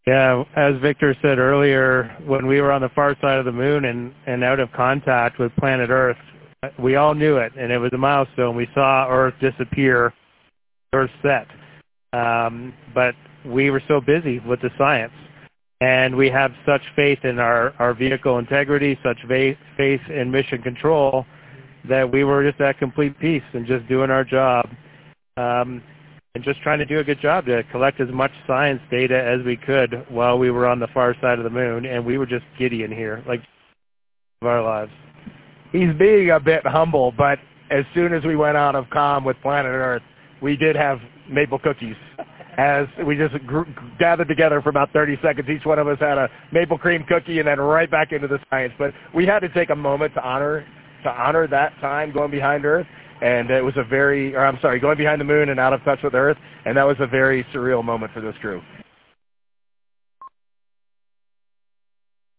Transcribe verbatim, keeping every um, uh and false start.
Yeah, as Victor said earlier, when we were on the far side of the moon and, and out of contact with planet Earth, we all knew it, and it was a milestone. We saw Earth disappear, Earth set. Um, but we were so busy with the science. And we have such faith in our, our vehicle integrity, such faith, faith in mission control, that we were just at complete peace and just doing our job. Um, and just trying to do a good job to collect as much science data as we could while we were on the far side of the moon. And we were just giddy in here, like of our lives. He's being a bit humble, but as soon as we went out of comm with Planet Earth, we did have maple cookies. As we just gr gathered together for about thirty seconds. Each one of us had a maple cream cookie and then right back into the science. But we had to take a moment to honor to honor that time going behind Earth. And it was a very, or I'm sorry, going behind the moon and out of touch with Earth. And that was a very surreal moment for this crew.